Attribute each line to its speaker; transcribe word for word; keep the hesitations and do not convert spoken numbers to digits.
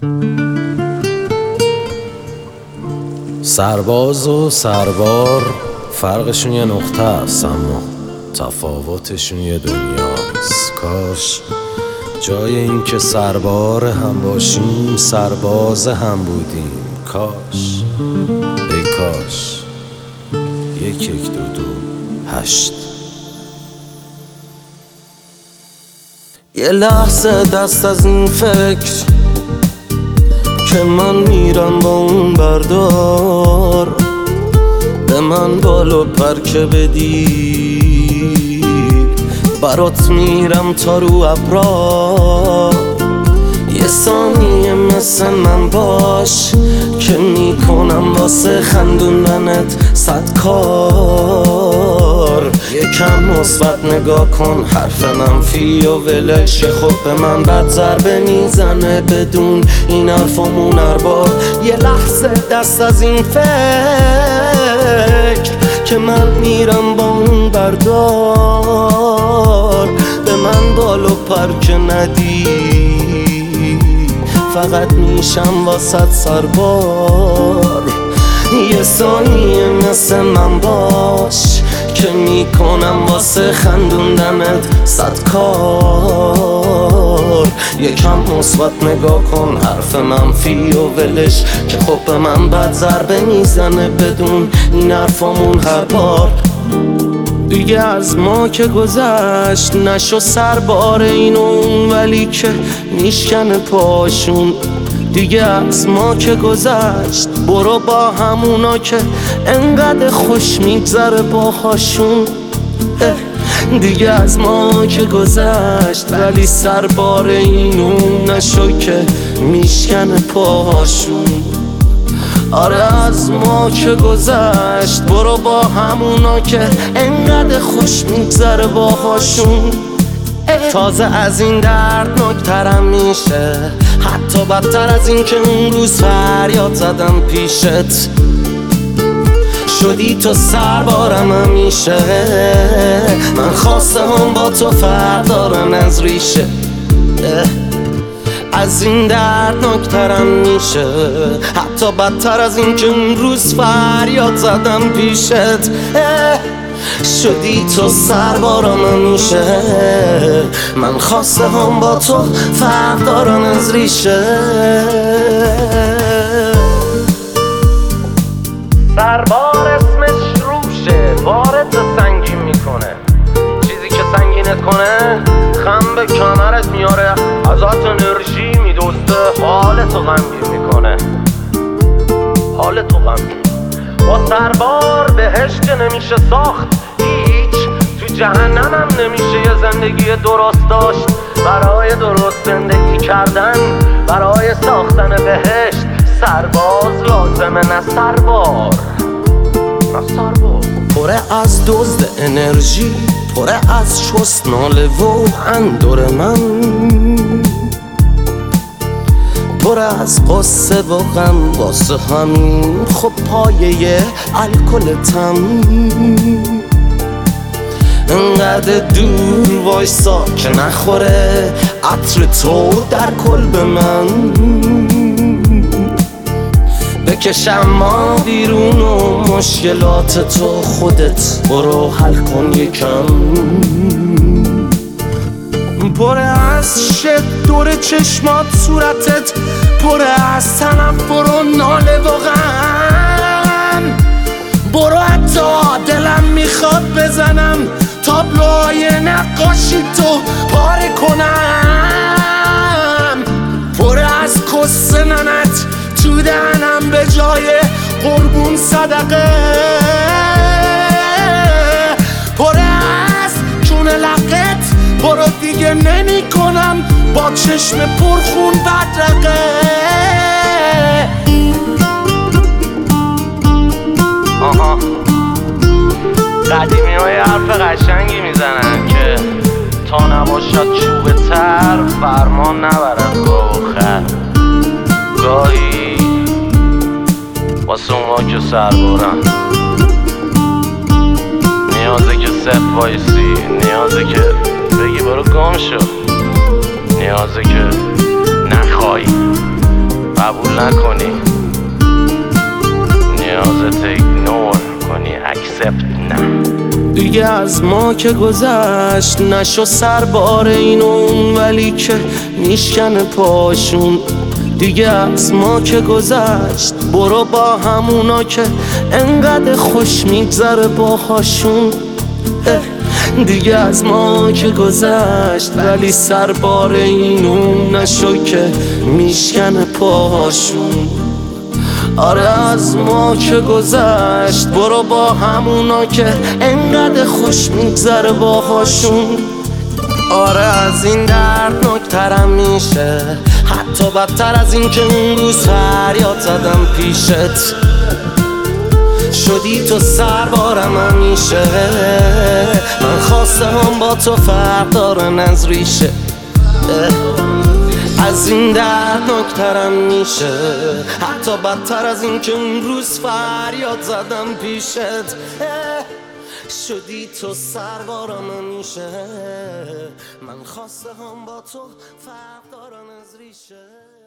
Speaker 1: سرباز و سربار فرقشون یه نقطه است، اما تفاوتشون یه دنیاست. کاش جای این که سربار هم باشیم سرباز هم بودیم. کاش ای کاش یک یک دو دو هشت. یه لحظه دست از این فکر که من میرم با اون بردار، به من بالو پر که بدی برات میرم تا رو ابرا. یه ثانیه مثل من باش که میکنم واسه خندوندنت صد کار. یکم مثبت نگاه کن، حرف منفی و ولش. خب به من بد ضربه میزنه بدون این حرفامون هر بار. یه لحظه دست از این فکر که من میرم با اون بردار، به من بالو پر که ندی فقط میشم واسط سربار. یه ثانیه مثل من باش که میکنم واسه خندوندنت صد کار. یکم مثبت نگاه کن، حرف منفی و ولش که خب به من بد ضربه میزنه بدون این حرفامون هر بار. دیگه از ما که گذشت نشو سربار این و اون، ولی که میشکنه پاشون. دیگه از ما که گذشت برو با همونا که انقدر خوش میگذره باهاشون. دیگه از ما که گذشت ولی سربار این و اون نشو که میشکنه پاهاشون. آره از ما که گذشت برو با همونا که انقدر خوش میگذره باهاشون. تازه از این دردناکترم میشه، حتی بدتر از این که اون روز فریاد زدم پیشت. شدی تو سربارم همیشه، من خواسته هم با تو فرق دارن از ریشه. از این دردناکترم میشه، حتی بدتر از این که اون روز فریاد زدم پیشت. شدی تو سربارم همیشه، من خواسته هم با تو فرق دارن از ریشه.
Speaker 2: سربار اسمش روشه، بارت سنگین میکنه. چیزی که سنگینت کنه خم به کمرت میاره، ازت انرژی میدوسته، حالتو غمگین میکنه. حالتو غمگین با سربار بهشت نمیشه ساخت هیچ، تو جهنم هم نمیشه یه زندگی درست داشت. برای درست زندگی کردن، برای ساختن بهشت سرباز لازمه، نه سربار، نه سربار.
Speaker 1: پره از دزد انرژی، پره از شست ناله و اندور من، پره از قصه و غم واسه همین خب پایه الکلتم. انقدر دور وایسا که نخوره عطر تو در کلب من. بکشم ما بیرون و مشکلات تو خودت برو حل کن یکم. پره از شد دور چشمات صورتت، پره از تنفر و ناله و غم. برو حتی دلم میخواد بزنم تابلوهای نقاشی تو پاره کنم. پره از کس ننت تو دهنم به جای قربون صدقه. پره از چون لقت برو دیگه نمی کنم با چشم پرخون بدرقه.
Speaker 2: آها قدیمی های حرف قشنگی میزنن که تا نباشد چوب تر فرمان نبرد گاه و خر. گاهی واسه اونا که سربارن نیازه که صف وایسی، نیازه که بگی برو گم شو، نیازه که نخوایی
Speaker 1: دیگه از ما که گذشت نشو سربار این و اون، ولی که میشکنه پاشون. دیگه از ما که گذشت برو با همونا که انقدر خوش میگذره باهاشون. دیگه از ما که گذشت ولی سربار این و اون نشو که میشکنه پاشون. آره از ما که گذشت برو با همونا که انقدر خوش میگذره باهاشون. آره از این دردناکترم میشه، حتی بدتر از این که اون روز فریاد زدم پیشت. شدی تو سربارم همیشه، من خواسته هم با تو فرق دارن از ریشه. از این دردناکترم میشه، حتی بدتر از این که اون روز فریاد زدم پیشت. شدی تو سربارم همیشه، من خواسته هم با تو فرق دارن از ریشه.